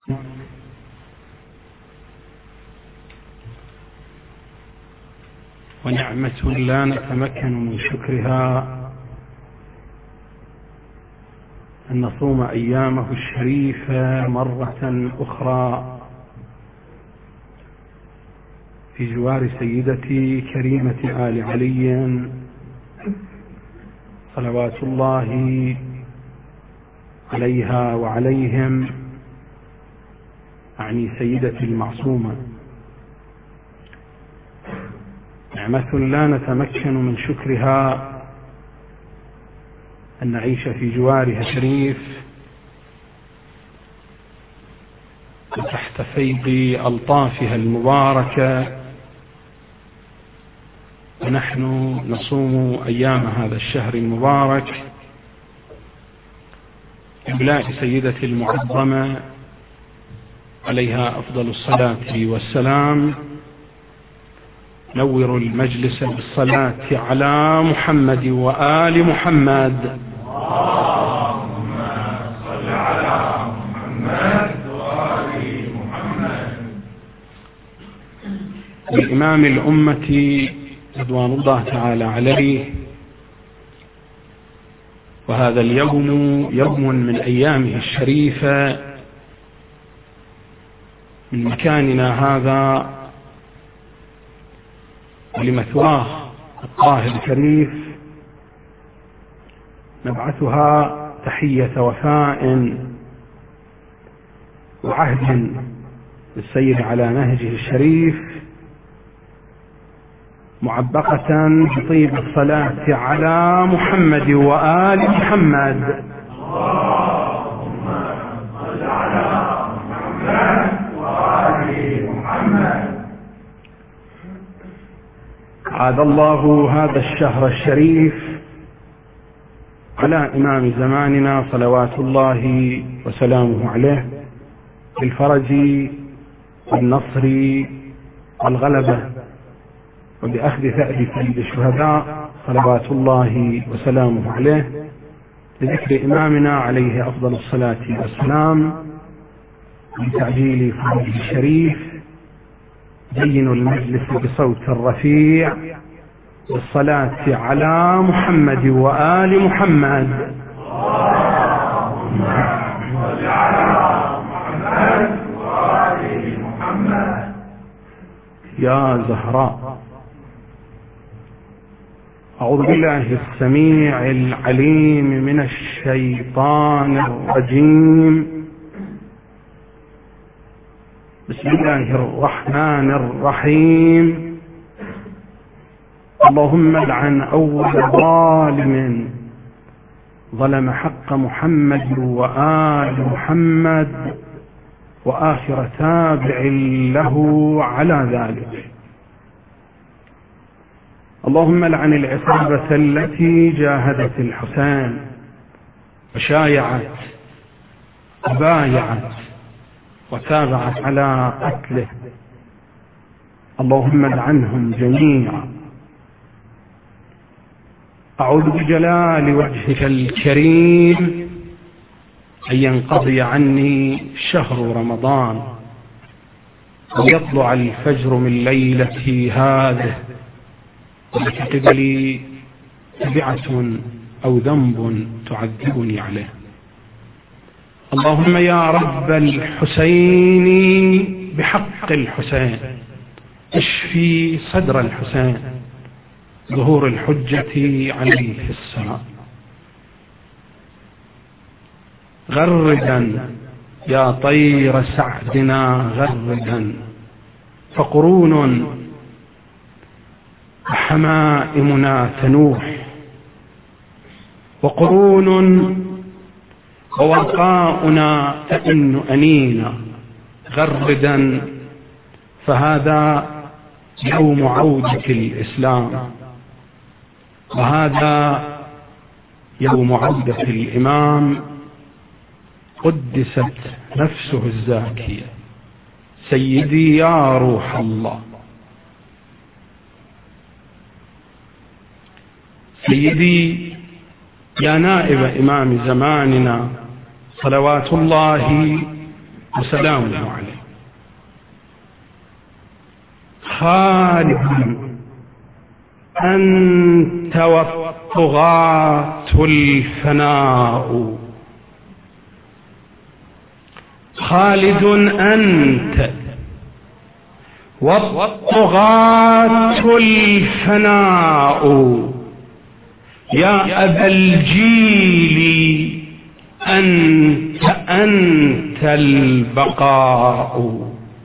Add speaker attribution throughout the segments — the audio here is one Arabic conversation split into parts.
Speaker 1: ونعمة لا نتمكن من شكرها أن نصوم أيامه الشريفة مرة أخرى في جوار سيدتي كريمة آل علي صلوات الله عليها وعليهم، أعني سيدتي المعصومة. نعمة لا نتمكن من شكرها أن نعيش في جوارها الشريف وتحت فيض ألطافها المباركة، ونحن نصوم أيام هذا الشهر المبارك إملاء سيدتي المعظمة عليها أفضل الصلاة والسلام. نور المجلس بالصلاة على محمد وآل محمد.
Speaker 2: اللهم صل على محمد وآل محمد.
Speaker 1: لإمام الأمة رضوان الله تعالى عليه، وهذا اليوم يوم من أيامه الشريفة. من مكاننا هذا ولمثواه الطاهر الشريف نبعثها تحية وفاء وعهد للسيد على نهجه الشريف، معبقة بطيب الصلاة على محمد وآل محمد.
Speaker 2: اللهم صل على محمد وآل محمد.
Speaker 1: عاد الله هذا الشهر الشريف على إمام زماننا صلوات الله وسلامه عليه بالفرج والنصر والغلبة، وبأخذ ثأر سيد الشهداء صلوات الله وسلامه عليه، لذكر إمامنا عليه أفضل الصلاة والسلام، لتعجيل فرجه الشريف. زينوا المجلس بصوت رفيع بالصلاة على محمد وآل محمد.
Speaker 2: اللهم صل على محمد وآل محمد.
Speaker 1: يا زهراء، أعوذ بالله السميع العليم من الشيطان الرجيم. بسم الله الرحمن الرحيم. اللهم لعن أول ظالم ظلم حق محمد وآل محمد، وآخر تابع له على ذلك. اللهم لعن العصابة التي جاهدت الحسين وشايعت وبايعت وتابعت على قتله. اللهم لعنهم جميعا. أعوذ بجلال وجهك الكريم أن ينقضي عني شهر رمضان ويطلع الفجر من ليلتي هذه، ولتكتب لي تبعة أو ذنب تعذبني عليه. اللهم يا رب الحسين بحق الحسين اشفي صدر الحسين، ظهور الحجة عليه السلام. غردا يا طير سعدنا غردا، فقرون وحمائمنا تنوح، وقرون وورقاؤنا تئن أنينا. غردا فهذا يوم عودة الإسلام، وهذا يوم عودة الإمام قدست نفسه الزاكية سيدي يا روح الله. سيدي يا نائب إمام زماننا صلوات الله وسلامه عليه. خالد أنت والطغاة الفناء، خالد أنت والطغاة الفناء، يا أبا الجيل أنت البقاء.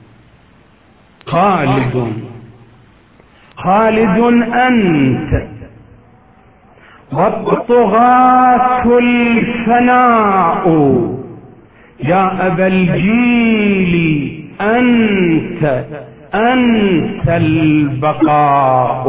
Speaker 1: خالد أنت والطغاة الفناء، يا أبا الجيل أنت البقاء.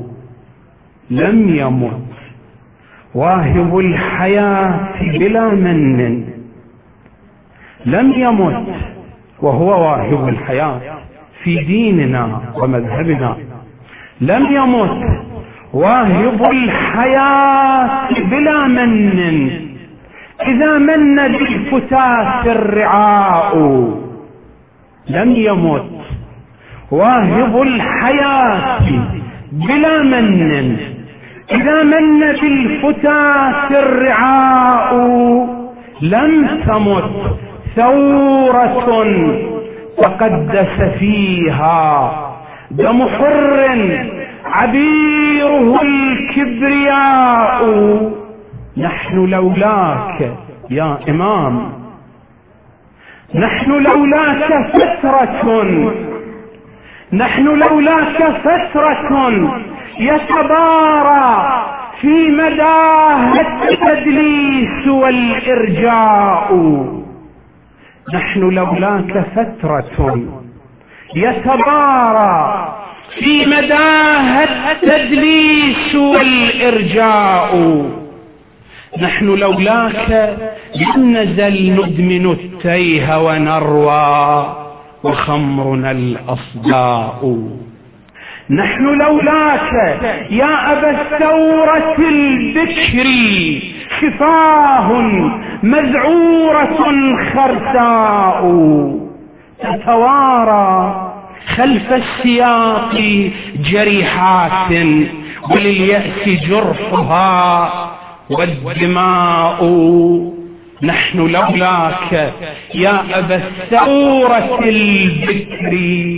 Speaker 1: لم يمت واهب الحياة بلا من، لم يمت وهو واهب الحياة في ديننا ومذهبنا، لم يمت واهب الحياة بلا من، إذا من بالفتاة الرعاء. لم يمت واهب الحياة بلا من، إذا من بالفتاة الرعاء. لم تمت ثورة تقدس فيها دم حر عبيره الكبرياء. نحن لولاك يا إمام، نحن لولاك فترة يتبارى في مداه التدليس والإرجاء. نحن لولاك فترة يتبارى في مداه التدليس والإرجاء. نحن لولاك لم نزل ندمن التيه ونروى وخمرنا الأصداء. نحن لولاك يا أبا الثورة البكر شفاه مذعورة خرساء، تتوارى خلف السياق جريحات ولليأس جرحها والدماء. نحن لولاك يا أبا الثورة البكر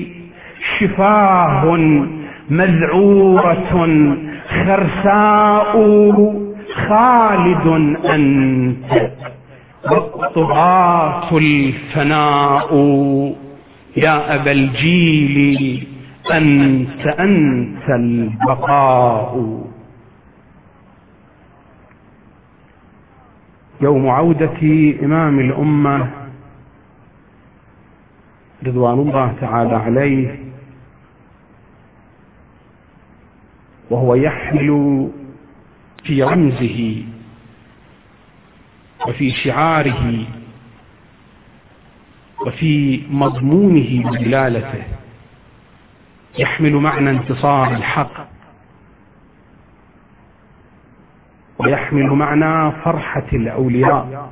Speaker 1: شفاه مذعورة خرساء. خالد أنت والطغاة الفناء، يا أبا الجيل أنت البقاء. يوم عودة إمام الأمة رضوان الله تعالى عليه، وهو يحمل في رمزه وفي شعاره وفي مضمونه ودلالته، يحمل معنى انتصار الحق، ويحمل معنى فرحة الأولياء،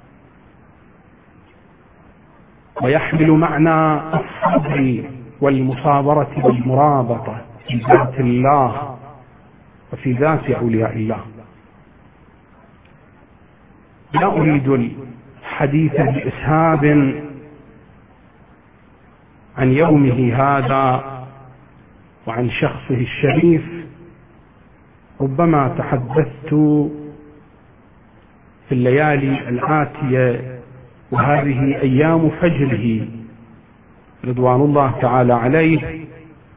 Speaker 1: ويحمل معنى الصبر والمصابرة والمرابطة في ذات الله وفي ذات أولياء الله. لا أريد الحديث بإسهاب عن يومه هذا وعن شخصه الشريف، ربما تحدثت في الليالي الآتية وهذه أيام فجره رضوان الله تعالى عليه،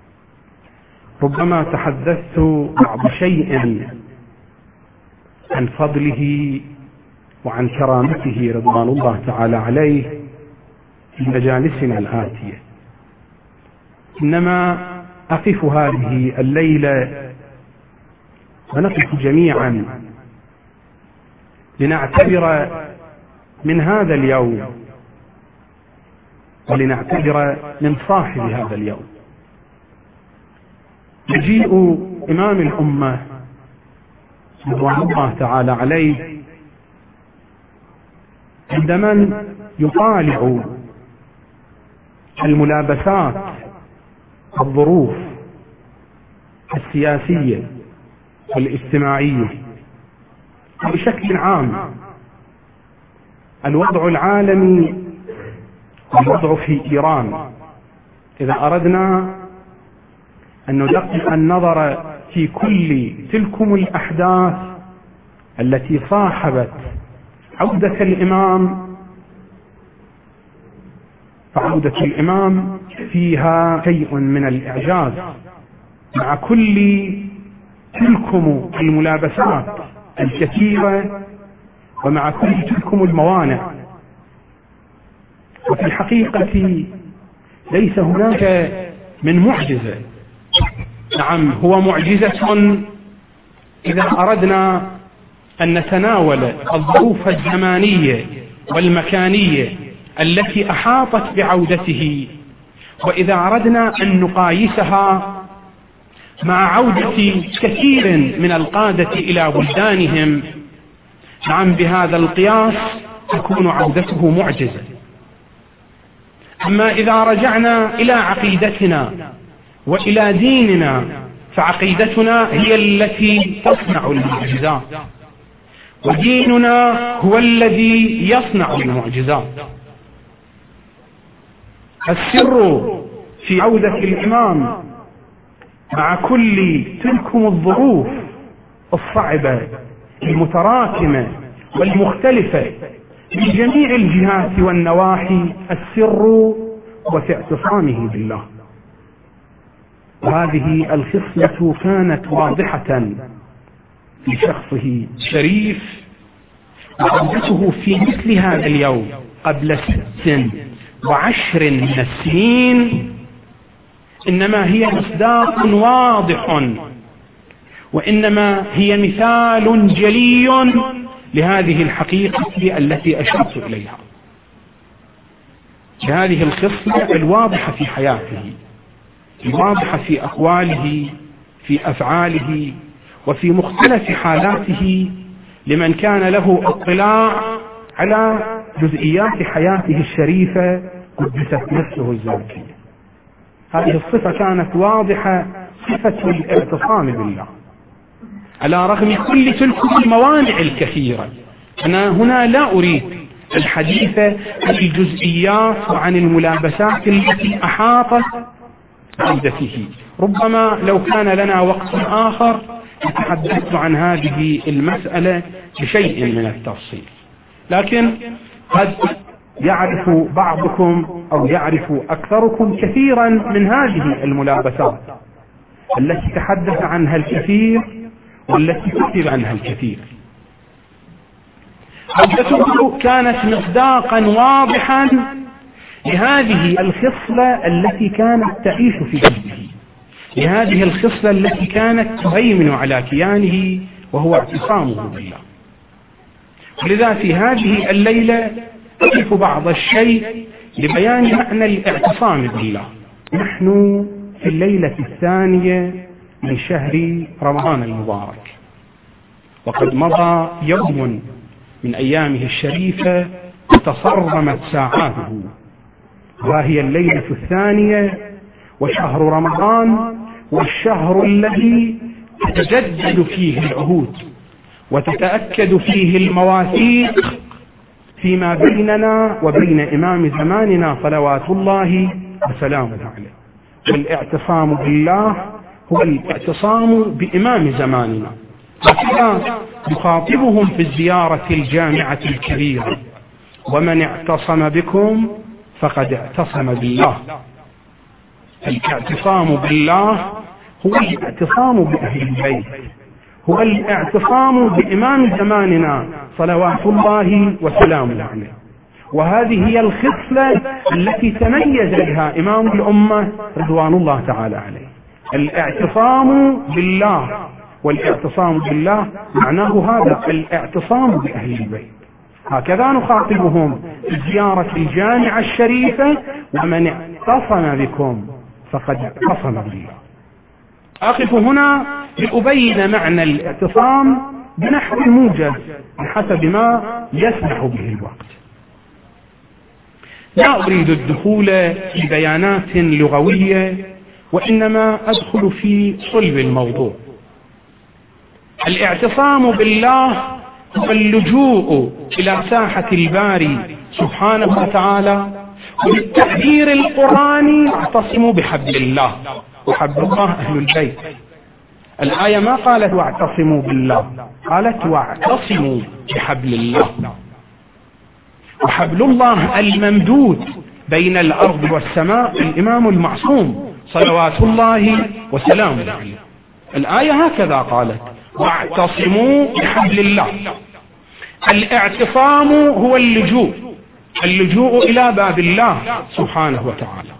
Speaker 1: ربما تحدثت بعض شيء عن فضله وعن كرامته رضوان الله تعالى عليه في مجالسنا الآتية، إنما أقف هذه الليلة ونقف جميعا لنعتبر من هذا اليوم ولنعتبر من صاحب هذا اليوم. يجيء إمام الأمة رضوان الله تعالى عليه عند من يطالع الملابسات، الظروف السياسية والاجتماعية وبشكل عام الوضع العالمي، الوضع في إيران، إذا أردنا أن ندقق النظر في كل تلكم الأحداث التي صاحبت عودة الإمام، فعودة الإمام فيها شيء من الإعجاز مع كل تلكم الملابسات الكثيرة ومع كل تلكم الموانع. وفي الحقيقة ليس هناك من معجزة، نعم هو معجزة إذا أردنا أن نتناول الظروف الزمانية والمكانية التي أحاطت بعودته، وإذا أردنا أن نقايسها مع عودة كثير من القادة إلى بلدانهم، نعم بهذا القياس تكون عودته معجزة. أما إذا رجعنا إلى عقيدتنا وإلى ديننا فعقيدتنا هي التي تصنع المعجزات، وديننا هو الذي يصنع المعجزات. السر في عودة الإمام مع كل تلكم الظروف الصعبة المتراكمة والمختلفة من جميع الجهات والنواحي، السر هو في اعتصامه بالله. وهذه الخصلة كانت واضحة في شخصه الشريف، وعودته في مثل هذا اليوم قبل 16 من السنين إنما هي مصداق واضح، وإنما هي مثال جلي لهذه الحقيقة التي أشرت إليها، لهذه الخصلة الواضحة في حياته، الواضحة في أقواله، في أفعاله، وفي مختلف حالاته لمن كان له اطلاع على جزئيات حياته الشريفة قدست نفسه الزكية. هذه الصفة كانت واضحة، صفة الاعتصام بالله على رغم كل تلك الموانع الكثيرة. أنا هنا لا أريد الحديث عن الجزئيات وعن الملابسات التي أحاطت عودته، ربما لو كان لنا وقت آخر نتحدث عن هذه المسألة بشيء من التفصيل، لكن قد يعرف بعضكم أو يعرف أكثركم كثيرا من هذه الملابسات التي تحدث عنها الكثير والتي كتب عنها الكثير. عودته كانت مصداقا واضحا لهذه الخصلة التي كانت تعيش في قلبه، لهذه الخصلة التي كانت تهيمن على كيانه وهو اعتصامه بالله. ولذا في هذه الليلة أضيف بعض الشيء لبيان معنى الاعتصام بالله. نحن في الليلة الثانية من شهر رمضان المبارك، وقد مضى يوم من أيامه الشريفة وتصرمت ساعاته، وهي الليلة الثانية وشهر رمضان، والشهر الذي تتجدد فيه العهود وتتأكد فيه المواثيق فيما بيننا وبين إمام زماننا صلوات الله وسلامه عليه. والاعتصام بالله هو الاعتصام بإمام زماننا، وكذا يخاطبهم في الزيارة الجامعة الكبيرة: ومن اعتصم بكم فقد اعتصم بالله. الاعتصام بالله هو الاعتصام بأهل البيت، هو الاعتصام بإمام زماننا صلوات الله وسلامه عليه. وهذه هي الخصلة التي تميز بها إمام الأمة رضوان الله تعالى عليه، الاعتصام بالله. والاعتصام بالله معناه هذا الاعتصام بأهل البيت. هكذا نخاطبهم في زيارة الجامعة الشريفة: ومن اعتصم بكم فقد اعتصم بالله. أقف هنا لأبين معنى الاعتصام بنحو موجز بحسب ما يسمح به الوقت. لا أريد الدخول في بيانات لغوية، وإنما أدخل في صلب الموضوع. الاعتصام بالله هو اللجوء إلى ساحة الباري سبحانه وتعالى، وبالتعبير القرآني اعتصموا بحبل الله، وحبل الله أهل البيت. الآية ما قالت واعتصموا بالله، قالت واعتصموا بحبل الله. وحبل الله الممدود بين الأرض والسماء الإمام المعصوم صلوات الله وسلامه عليه. الآية هكذا قالت واعتصموا بحبل الله. الاعتصام هو اللجوء إلى باب الله سبحانه وتعالى.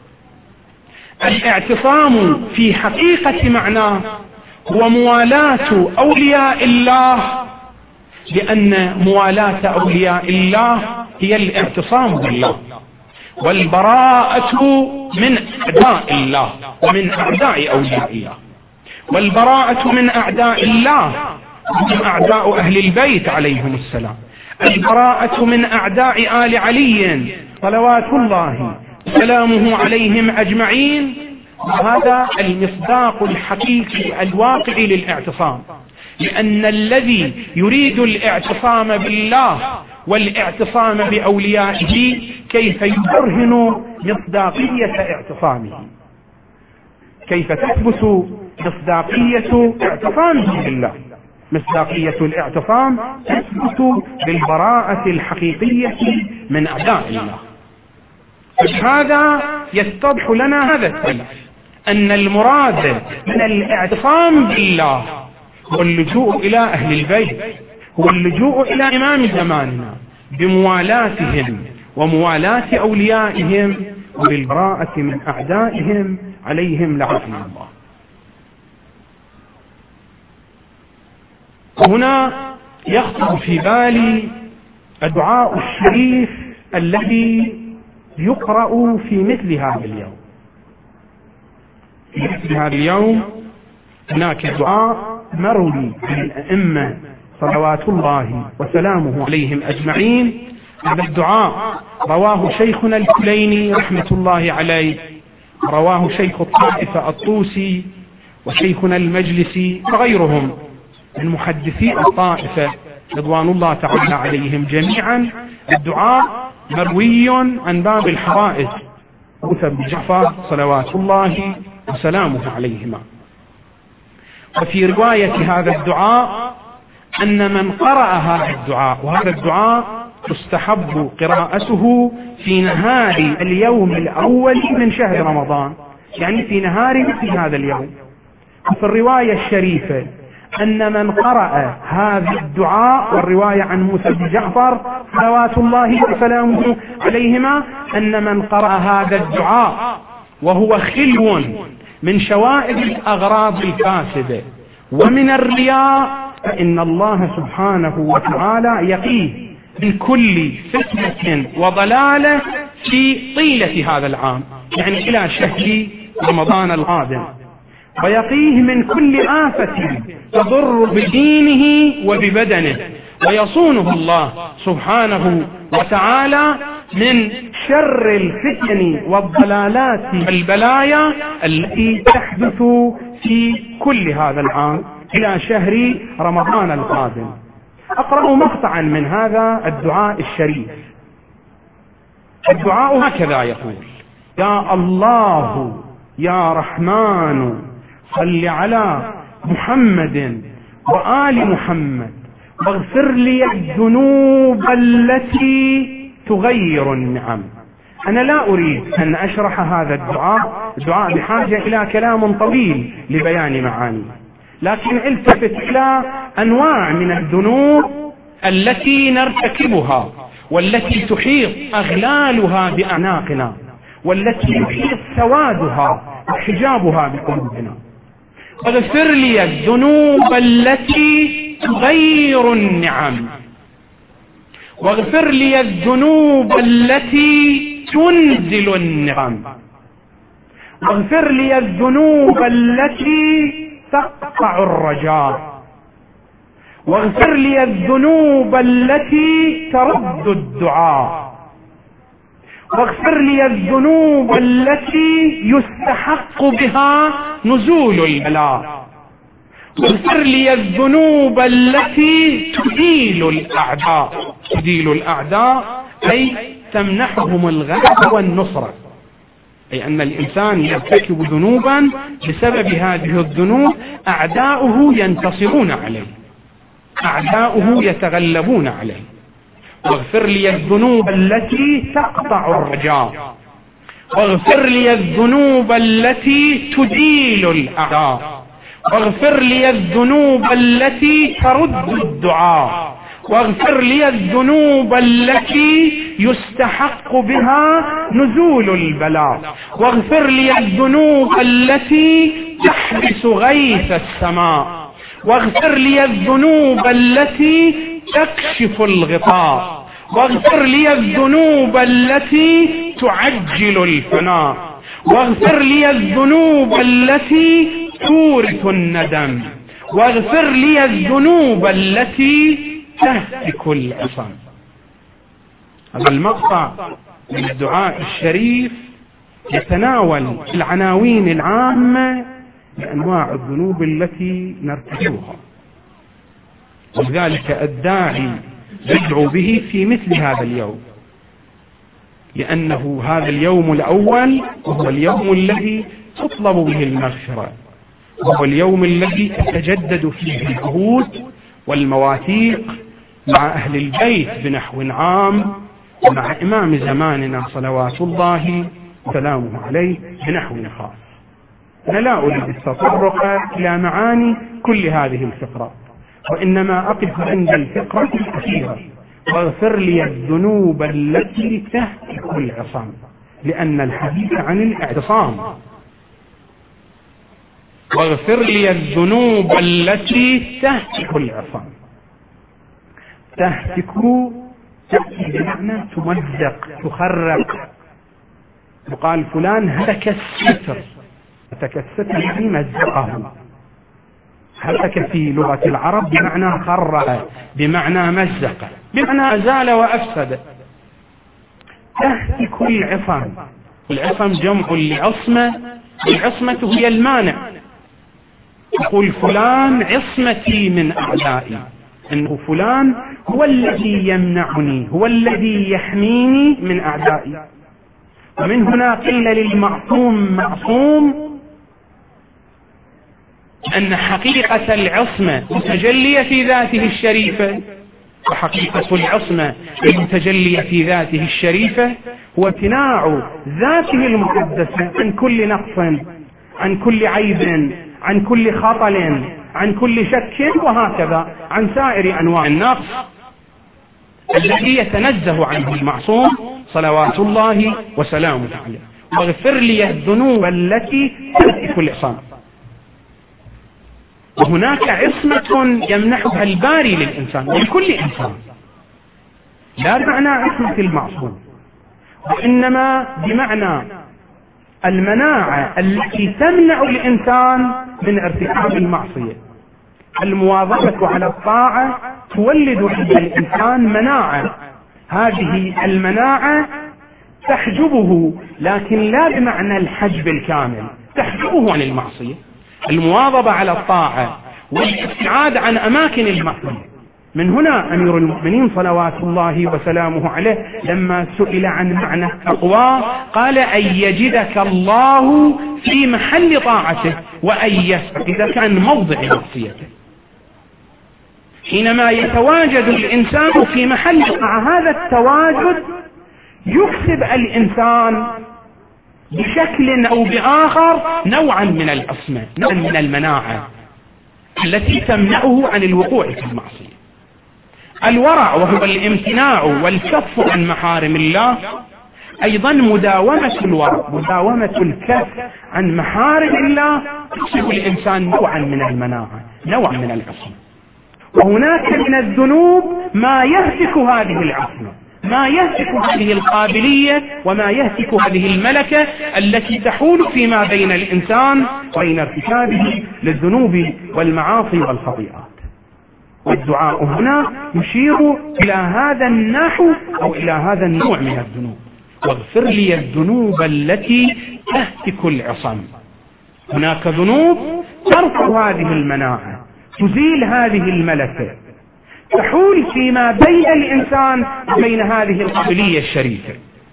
Speaker 1: الاعتصام في حقيقة معناه هو موالاة أولياء الله، لأن موالاة أولياء الله هي الاعتصام بالله، والبراءة من أعداء الله ومن أعداء أولياء الله. والبراءة من أعداء الله هم أعداء أهل البيت عليهم السلام. البراءة من أعداء آل علي صلوات الله وسلامه عليهم أجمعين. وهذا المصداق الحقيقي الواقعي للاعتصام، لأن الذي يريد الاعتصام بالله والاعتصام بأوليائه كيف يبرهن مصداقية اعتصامه، كيف تثبت مصداقية اعتصامه بالله. مصداقية الاعتصام تثبت بالبراءة الحقيقية من أعداء الله. فبهذا يتضح لنا هذا السلف، أن المراد من الاعتصام بالله هو اللجوء إلى أهل البيت، هو اللجوء إلى إمام زماننا بموالاتهم وموالاة أوليائهم وبالبراءة من أعدائهم عليهم لعنة الله. هنا يخطر في بالي الدعاء الشريف الذي يقرأ في مثل هذا اليوم. في مثل هذا اليوم هناك دعاء مروي عن الأئمة صلوات الله وسلامه عليهم أجمعين. هذا الدعاء رواه شيخنا الكليني رحمة الله عليه، رواه شيخ الطائفة الطوسي وشيخنا المجلسي وغيرهم من محدثي الطائفة رضوان الله تعالى عليهم جميعا. الدعاء مروي عن باب الحرائج موسى بن جعفر صلوات الله وسلامه عليهما. وفي رواية هذا الدعاء أن من قرأ هذا الدعاء، وهذا الدعاء تستحب قراءته في نهار اليوم الأول من شهر رمضان، يعني في نهار مثل هذا اليوم. وفي الرواية الشريفة أن من قرأ هذا الدعاء، والرواية عن موسى بن جعفر صلوات الله وسلامه عليهما، أن من قرأ هذا الدعاء وهو خلو من شوائب الأغراض الفاسدة ومن الرياء، فإن الله سبحانه وتعالى يقيه من كل فتنة وضلالة في طيلة هذا العام، يعني إلى شهر رمضان القادم، ويقيه من كل آفة تضر بدينه وببدنه، ويصونه الله سبحانه وتعالى من شر الفتن والضلالات والبلايا التي تحدث في كل هذا العام إلى شهر رمضان القادم. أقرأ مقطعا من هذا الدعاء الشريف. الدعاء هكذا يقول: يا الله يا رحمن صل على محمد وآل محمد واغفر لي الذنوب التي تغير النعم. أنا لا أريد أن أشرح هذا الدعاء، الدعاء بحاجة إلى كلام طويل لبيان معانيه، لكن التفت إلى أنواع من الذنوب التي نرتكبها والتي تحيط أغلالها بأعناقنا والتي يحيط سوادها وحجابها بقلوبنا. واغفر لي الذنوب التي تغير النعم، واغفر لي الذنوب التي تنزل النعم، واغفر لي الذنوب التي تقطع الرجاء، واغفر لي الذنوب التي ترد الدعاء، واغفر لي الذنوب التي يستحق بها نزول البلاء، واغفر لي الذنوب التي تزيل الأعداء. تزيل الأعداء أي تمنحهم الغلبة والنصرة، أي أن الإنسان يرتكب ذنوبا بسبب هذه الذنوب أعداؤه ينتصرون عليه، أعداؤه يتغلبون عليه. واغفر لي الذنوب التي تقطع الرجاء، واغفر لي الذنوب التي تزيل الأعداء، واغفر لي الذنوب التي ترد الدعاء، واغفر لي الذنوب التي يستحق بها نزول البلاء، واغفر لي الذنوب التي تحبس غيث السماء، واغفر لي الذنوب التي تكشف الغطاء، واغفر لي الذنوب التي تعجل الفناء، واغفر لي الذنوب التي تورث الندم، واغفر لي الذنوب التي تهتك العصم. هذا المقطع من الدعاء الشريف يتناول العناوين العامة لأنواع الذنوب التي نرتكبها، ولذلك الداعي يدعو به في مثل هذا اليوم، لأنه هذا اليوم الأول وهو اليوم الذي تطلب به المغفرة، وهو اليوم الذي تتجدد فيه العهود والمواثيق مع أهل البيت بنحو عام، ومع إمام زماننا صلوات الله وسلامه عليه بنحو خاص. أنا لا أريد التطرق إلى معاني كل هذه الفقرات، وإنما أقف عند الفقرة الأخيرة: واغفر لي الذنوب التي تهتك العصام، لأن الحديث عن الاعتصام. واغفر لي الذنوب التي تهتك العصام. تهتك تأتي بمعنى تمزق، تخرق. يقال فلان هتك الستر، هتك الستر يعني مزقه. هتك في لغة العرب بمعنى خرق، بمعنى مزق، بمعنى أزال وأفسد. تهتك العصم. العصم جمع لعصمة، العصمة هي المانع. يقول فلان عصمتي من أعدائي، أنه فلان هو الذي يمنعني، هو الذي يحميني من أعدائي. ومن هنا قيل للمعصوم معصوم، أن حقيقة العصمة متجلية في ذاته الشريفة، وحقيقة العصمة المتجلية في ذاته الشريفة هو امتناع ذاته المقدسة عن كل نقص، عن كل عيب، عن كل خطل، عن كل شك، وهكذا عن سائر أنواع النقص الذي يتنزه عنه المعصوم صلوات الله وسلامه عليه. واغفر لي الذنوب التي تهتك العصام. وهناك عصمة يمنحها الباري للإنسان ولكل إنسان، لا بمعنى عصمة المعصوم، وإنما بمعنى المناعة التي تمنع الإنسان من ارتكاب المعصية. المواظبة على الطاعة تولد عند الإنسان مناعة، هذه المناعة تحجبه، لكن لا بمعنى الحجب الكامل، تحجبه عن المعصية. المواظبة على الطاعة والابتعاد عن أماكن المعصية. من هنا أمير المؤمنين صلوات الله وسلامه عليه لما سئل عن معنى التقوى قال: أن يجدك الله في محل طاعته، وأن يفقدك عن موضع معصيته. حينما يتواجد الإنسان في محل طاعة، هذا التواجد يكسب الإنسان بشكل أو بآخر نوعا من العصمة، نوعا من المناعة التي تمنعه عن الوقوع في المعصية. الورع وهو الامتناع والكف عن محارم الله، أيضا مداومة الورع، مداومة الكف عن محارم الله تكسب الإنسان نوعا من المناعة، نوعا من العصمة. وهناك من الذنوب ما يهتك هذه العصمة، ما يهتك هذه القابلية، وما يهتك هذه الملكة التي تحول فيما بين الإنسان وبين ارتكابه للذنوب والمعاصي والخطيئات. والدعاء هنا يشير إلى هذا النحو أو إلى هذا النوع من الذنوب. واغفر لي الذنوب التي تهتك العصم. هناك ذنوب ترفع هذه المناعة، تزيل هذه الملكة، تحول فيما بين الإنسان وبين هذه القابلية الشريفة،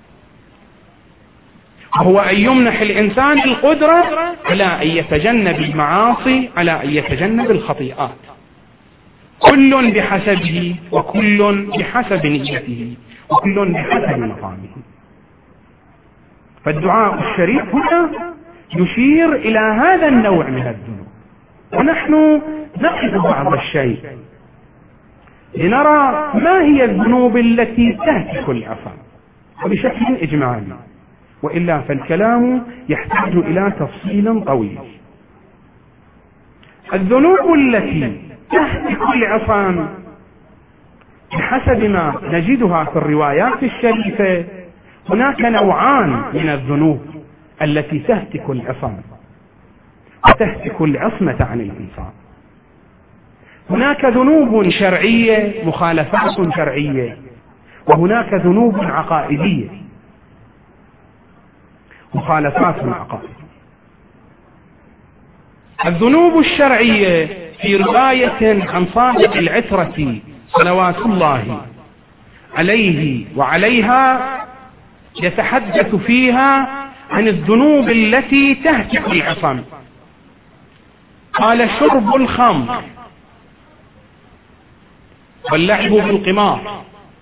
Speaker 1: وهو أن يمنح الإنسان القدرة على أن يتجنب المعاصي، على أن يتجنب الخطيئات، كل بحسبه وكل بحسب نيته وكل بحسب مقامه. فالدعاء الشريف هنا يشير إلى هذا النوع من الذنوب. ونحن نقف بعض الشيء لنرى ما هي الذنوب التي تهتك العصم وبشكل إجمالي، وإلا فالكلام يحتاج إلى تفصيل طويل. الذنوب التي تهتك العصم بحسب ما نجدها في الروايات الشريفة، هناك نوعان من الذنوب التي تهتك العصم وتهتك العصمة عن الإنسان. هناك ذنوب شرعية، مخالفات شرعية، وهناك ذنوب عقائدية، مخالفات عقائدية. الذنوب الشرعية في رواية عن صاحب العترة صلوات الله عليه وعليها يتحدث فيها عن الذنوب التي تهتك العصم. قال: شرب الخمر واللعب بالقمار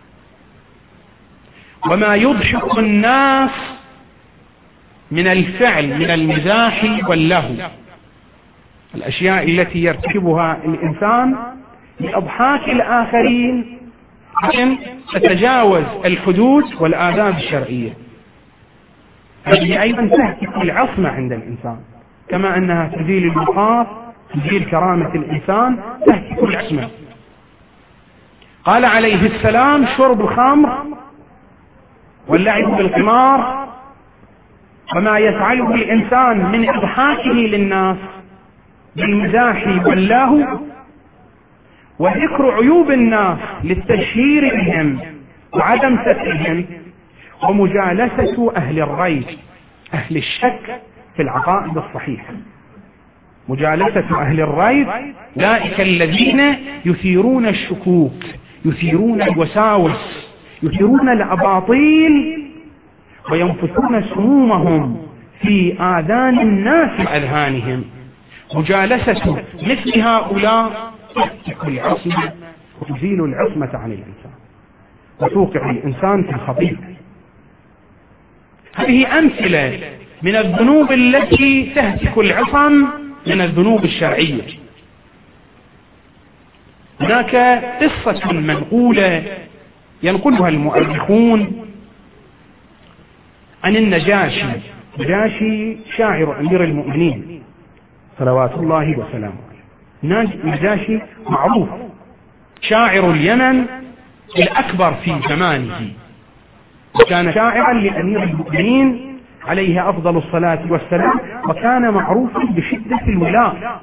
Speaker 1: وما يضحك الناس من الفعل من المزاح واللهو، الأشياء التي يرتكبها الإنسان لإضحاك الآخرين لكن تتجاوز الحدود والآداب الشرعية. هذه أيضا تهتك العصمة عند الإنسان، كما أنها تزيل الوقار، تزيل كرامة الإنسان، تهتك العصمة. قال عليه السلام: شرب الخمر واللعب بالقمار وما يفعله الإنسان من إضحاكه للناس بالمزاح واللهو وذكر عيوب الناس للتشهير بهم وعدم سترهم، ومجالسة أهل الريب، أهل الشك في العقائد الصحيحة. مجالسة أهل الريب أولئك الذين يثيرون الشكوك، يثيرون الوساوس، يثيرون الأباطيل، وينفثون سمومهم في آذان الناس وأذهانهم. مجالسة مثل هؤلاء تهتك العصمة وتزيل العصمة عن الإنسان وتوقع الإنسان في الخطيئة. هذه أمثلة من الذنوب التي تهتك العصم من الذنوب الشرعية. هناك قصة منقولة ينقلها المؤرخون عن النجاشي. النجاشي شاعر أمير المؤمنين صلوات الله وسلامه عليه. النجاشي معروف شاعر اليمن الأكبر في زمانه، وكان شاعرا لأمير المؤمنين عليه أفضل الصلاة والسلام، وكان معروفا بشدة الولاء.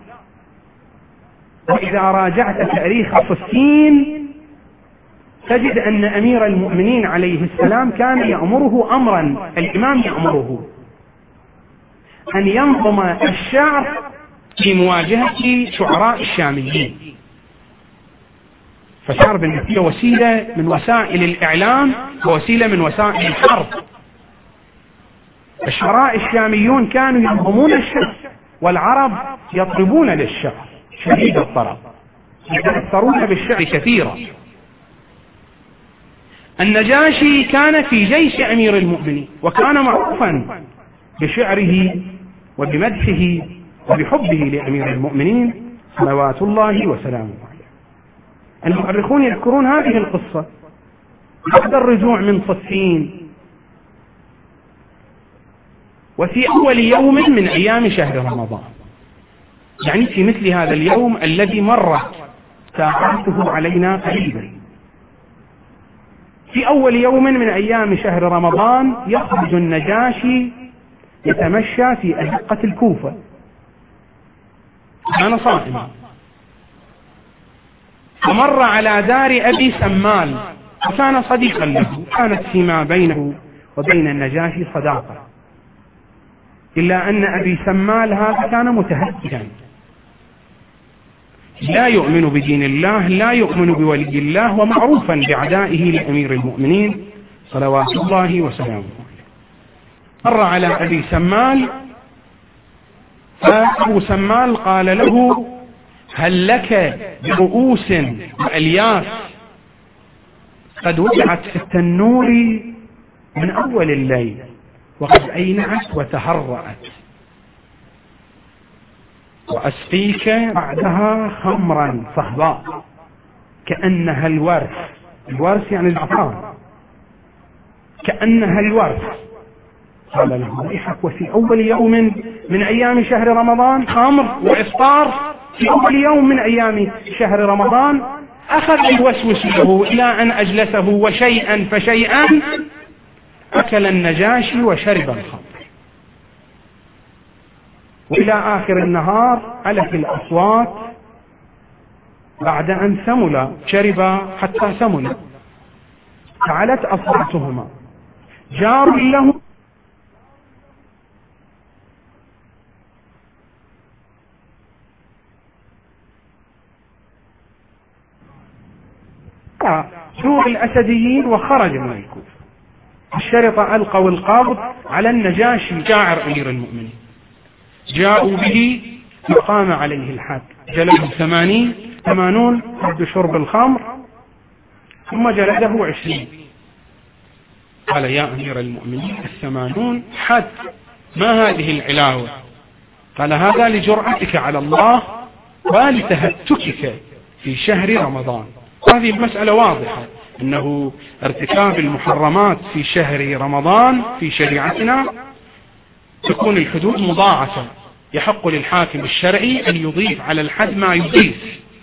Speaker 1: وإذا راجعت تاريخ صفين تجد أن أمير المؤمنين عليه السلام كان يأمره أمرا، الإمام يأمره أن ينظم الشعر في مواجهة شعراء الشاميين. فالشعر بالنسبة وسيلة من وسائل الإعلام ووسيلة من وسائل الحرب. الشعراء الشاميون كانوا ينظمون الشعر والعرب يطربون للشعر شديد الطرب، يتأثرون بالشعر كثيرا. النجاشي كان في جيش أمير المؤمنين، وكان معروفا بشعره وبمدحه وبحبه لأمير المؤمنين صلوات الله وسلامه عليه. المؤرخون يذكرون هذه القصة بعد الرجوع من صفين، وفي أول يوم من أيام شهر رمضان، يعني في مثل هذا اليوم الذي مرت ساعاته علينا قريبا. في أول يوم من أيام شهر رمضان يخرج النجاشي يتمشى في أزقة الكوفة، كان صائما، فمر على دار أبي سمال، وكان صديقا له، كانت فيما بينه وبين النجاشي صداقة، إلا أن أبي سمال هذا كان متهددا، لا يؤمن بدين الله، لا يؤمن بولي الله، ومعروفا بعدائه لأمير المؤمنين صلوات الله وسلامه عليه. مر على أبي سمال، فأبو سمال قال له: هل لك برؤوس وألياف قد وضعت في التنور من أول الليل وقد أينعت وتهرأت، وأسقيك بعدها خمرا صهباء كأنها الورث، الورث يعني العطار، كأنها الورث. قال له: ويحك، وفي أول يوم من أيام شهر رمضان خمر وإفطار في أول يوم من أيام شهر رمضان. أخذ يوسوس له إلى أن أجلسه، وشيئا فشيئا أكل النجاشي وشرب الخمر، وإلى آخر النهار علت الأصوات بعد أن ثمل، شرب حتى ثمل، فعلت أصواتهما. جار له سور الأسديين وخرج من الكوفة. الشرطة ألقوا القبض على النجاشي شاعر أمير المؤمنين، جاءوا به فقام عليه الحد، جلده 80 حد شرب الخمر، ثم جلده 20. قال: يا أمير المؤمنين 80 حد، ما هذه العلاوة؟ قال: هذا لجرأتك على الله ولتهتكك في شهر رمضان. هذه المسألة واضحة، أنه ارتكاب المحرمات في شهر رمضان في شريعتنا تكون الحدود مضاعفة، يحق للحاكم الشرعي أن يضيف على الحد ما يضيف،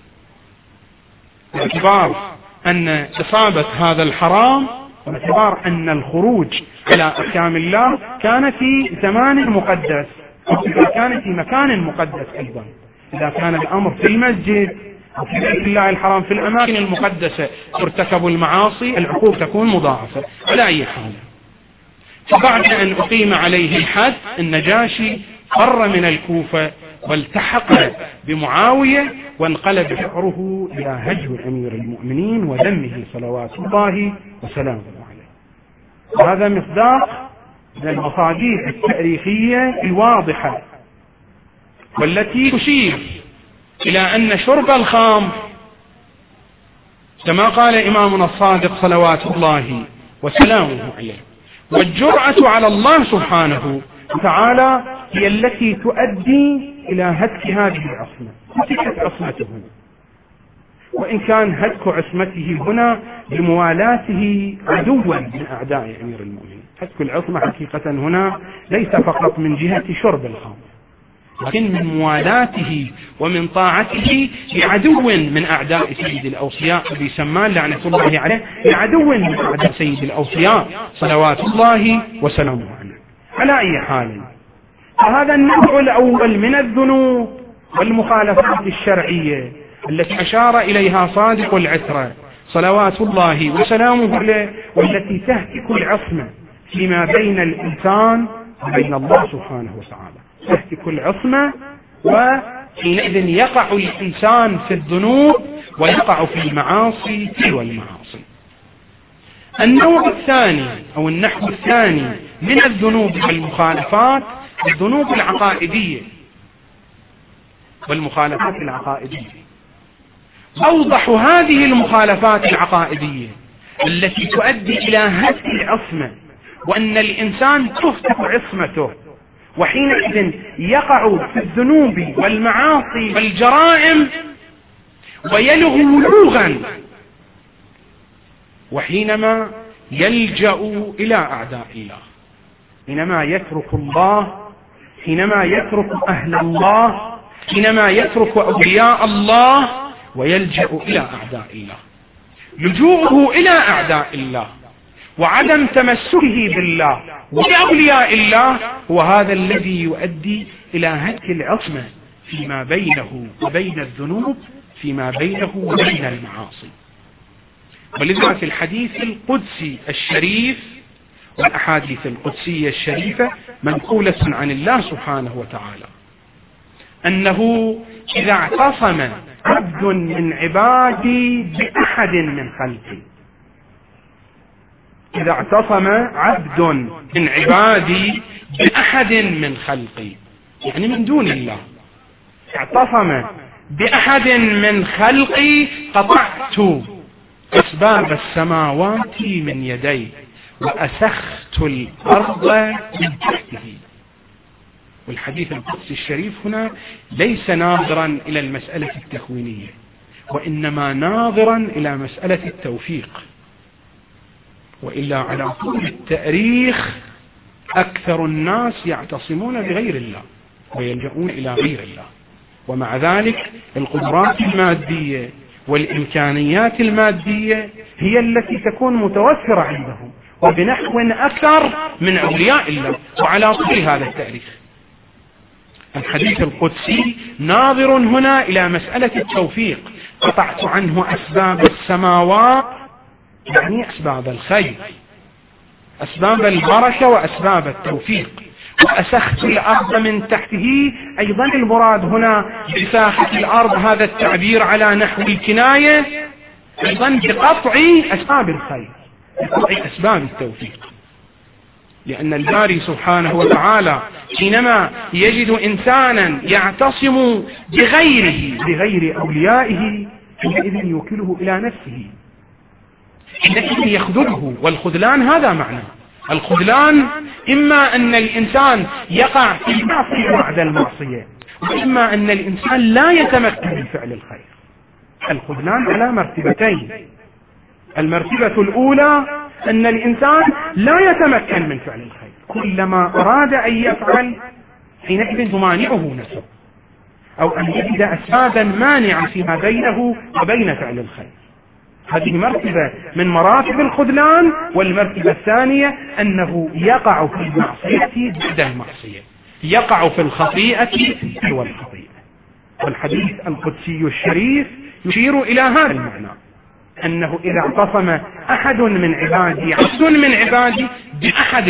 Speaker 1: باعتبار أن إصابة هذا الحرام، باعتبار أن الخروج على أحكام الله كان في زمان مقدس، إذا كان في مكان مقدس أيضا، إذا كان الأمر في المسجد وفي بيت الله الحرام في الأماكن المقدسة ترتكب المعاصي، العقوبة تكون مضاعفة على أي حال. فبعد أن أقيم عليه الحد، النجاشي فر من الكوفة والتحق بمعاوية، وانقلب فكره إلى هجو أمير المؤمنين وذمه صلوات الله وسلامه عليه. هذا مصداق من المصادر التاريخية الواضحة والتي تشير إلى أن شرب الخمر كما قال إمامنا الصادق صلوات الله وسلامه عليه، والجرأة على الله سبحانه وتعالى هي التي تؤدي إلى هتك هذه العصمة. هتكت عصمته، وإن كان هتك عصمته هنا بموالاته عدوا من أعداء أمير المؤمنين. هتك العصمة حقيقة هنا ليس فقط من جهة شرب الخمر، لكن من موالاته ومن طاعته لعدو من أعداء سيد الأوصياء أبي سمال لعنة الله عليه، لعدو من أعداء سيد الأوصياء صلوات الله وسلامه عليه. على أي حال، فهذا النوع الأول من الذنوب والمخالفات الشرعية التي أشار إليها صادق العترة صلوات الله وسلامه عليه، والتي تهتك العصمة فيما بين الإنسان وبين الله سبحانه وتعالى، تهتك العصمة، وحينئذ يقع الإنسان في الذنوب ويقع في المعاصي تلو المعاصي. النوع الثاني أو النحو الثاني من الذنوب والمخالفات الذنوب العقائدية والمخالفات العقائدية. أوضح هذه المخالفات العقائدية التي تؤدي إلى هتك العصمة، وأن الإنسان تهتك عصمته، وحينئذ يقع في الذنوب والمعاصي والجرائم ويلغ ولوغا، وحينما يلجأ إلى أعداء الله، حينما يترك الله، حينما يترك أهل الله، حينما يترك أولياء الله ويلجأ إلى أعداء الله. لجوءه إلى أعداء الله وعدم تمسكه بالله وبأولياء الله هو هذا الذي يؤدي إلى هتك العصمة فيما بينه وبين الذنوب، فيما بينه وبين المعاصي. ولذا في الحديث القدسي الشريف والأحاديث القدسية الشريفة منقولة عن الله سبحانه وتعالى أنه إذا اعتصم عبد من عبادي بأحد من خلقي، إذا اعتصم عبد من عبادي بأحد من خلقي، يعني من دون الله، اعتصم بأحد من خلقي قطعت أسباب السماوات من يدي وأسخت الأرض من تحته. والحديث القدسي الشريف هنا ليس ناظرا إلى المسألة التكوينية، وإنما ناظرا إلى مسألة التوفيق. وإلا على طول التاريخ أكثر الناس يعتصمون بغير الله ويلجؤون إلى غير الله، ومع ذلك القدرات المادية والإمكانيات المادية هي التي تكون متوفرة عندهم وبنحو أكثر من أولياء الله. وعلى طول هذا التاريخ الحديث القدسي ناظر هنا إلى مسألة التوفيق. قطعت عنه أسباب السماوات، يعني أسباب الخير، أسباب البركة وأسباب التوفيق، وأسخت الأرض من تحته. أيضا المراد هنا بساحة الأرض هذا التعبير على نحو الكناية أيضا بقطع أسباب الخير، بقطع أسباب التوفيق، لأن الباري سبحانه وتعالى حينما يجد إنسانا يعتصم بغير أوليائه حينئذ يوكله إلى نفسه، حينئذ يخذله. والخذلان هذا معنى الخذلان، إما أن الإنسان يقع في المعصية بعد المعصية، وإما أن الإنسان لا يتمكن من فعل الخير. الخذلان على مرتبتين: المرتبة الأولى أن الإنسان لا يتمكن من فعل الخير، كلما أراد أن يفعل حينئذ تمانعه نفسه، أو أن يجد أسبابا مانعة فيما بينه وبين فعل الخير. هذه مرتبة من مراتب الخذلان. والمرتبة الثانية أنه يقع في المعصية بعد المعصية، يقع في الخطيئة والخطيئة. والحديث القدسي الشريف يشير إلى هذا المعنى، أنه إذا اعتصم أحد من عبادي، عبد من عبادي، بأحد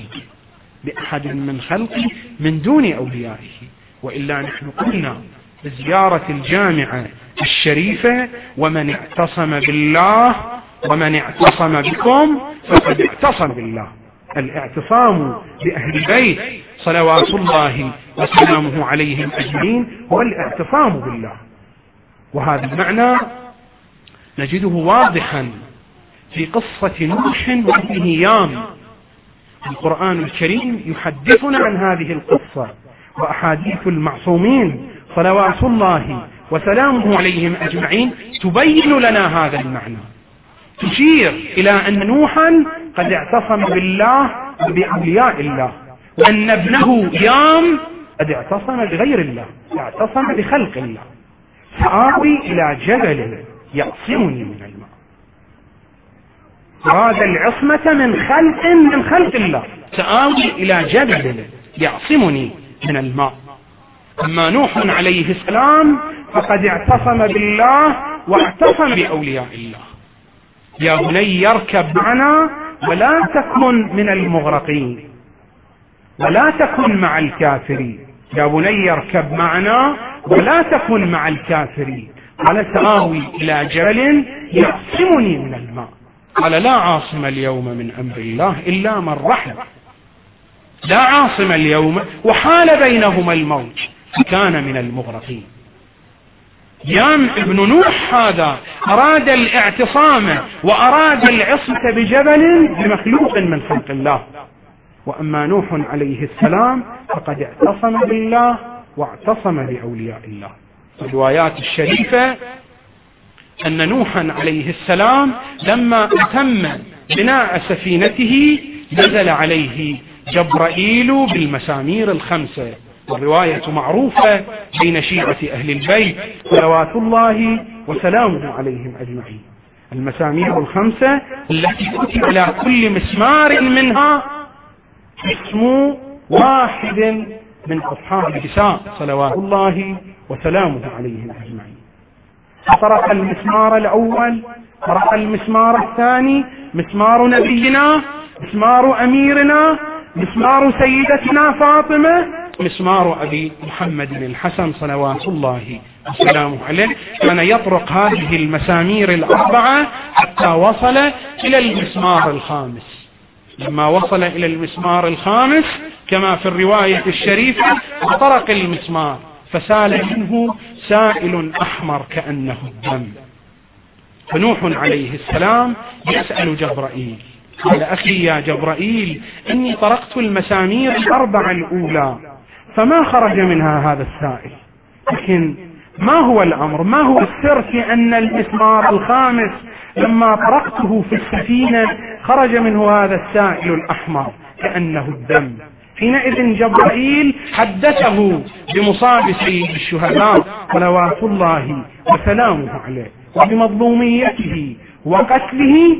Speaker 1: من خلقي من دون أوليائه. وإلا نحن قلنا بزيارة الجامعة الشريفة: ومن اعتصم بالله ومن اعتصم بكم فقد اعتصم بالله. الاعتصام بأهل البيت صلوات الله وسلامه عليهم أجمعين هو الاعتصام بالله. وهذا المعنى نجده واضحا في قصة نوح وابنه يام. القرآن الكريم يحدثنا عن هذه القصة، وأحاديث المعصومين صلوات الله وسلامه عليهم أجمعين تبين لنا هذا المعنى، تشير إلى أن نوحا قد اعتصم بالله وبأولياء الله، وأن ابنه يام قد اعتصم بغير الله، اعتصم بخلق الله. سآوي إلى جبل يعصمني من الماء. أراد العصمة من خلق الله، سآوي إلى جبل يعصمني من الماء. أما نوح عليه السلام فقد اعتصم بالله واعتصم بأولياء الله. يا بني اركب معنا ولا تكن من المغرقين ولا تكن مع الكافرين. يا بني اركب معنا ولا تكن مع الكافرين. قال: سآوي إلى جبل يعصمني من الماء. قال: لا عاصم اليوم من أمر الله إلا من رحم. لا عاصم اليوم، وحال بينهما الموج فكان من المغرقين. يام ابن نوح هذا أراد الاعتصام وأراد العصمة بجبل بمخلوق من خلق الله. وأما نوح عليه السلام فقد اعتصم بالله واعتصم بأولياء الله. الروايات الشريفة أن نوحا عليه السلام لما أتم بناء سفينته نزل عليه جبرائيل بالمسامير الخمسة. والرواية معروفة بين شيعة أهل البيت صلوات الله وسلامه عليهم أجمعين. المسامير الخمسة التي كتب على كل مسمار منها اسم واحد من أصحاب الكساء صلوات الله وسلامه عليهم أجمعين. فطرق المسمار الأول طرق المسمار الثاني، مسمار نبينا، مسمار أميرنا، مسمار سيدتنا فاطمة، مسمار أبي محمد الحسن صلوات الله وسلامه عليه. كان يطرق هذه المسامير الأربعة حتى وصل إلى المسمار الخامس. لما وصل إلى المسمار الخامس كما في الرواية الشريفة وطرق المسمار فسال منه سائل أحمر كأنه الدم. فنوح عليه السلام يسأل جبرائيل، قال أخي يا جبرائيل إني طرقت المسامير الأربع الأولى فما خرج منها هذا السائل، لكن ما هو الأمر، ما هو السر في أن المسمار الخامس لما طرقته في السفينة خرج منه هذا السائل الأحمر كأنه الدم؟ حينئذ جبرائيل حدثه بمصاب سيد الشهداء صلوات الله وسلامه عليه وبمظلوميته وقتله.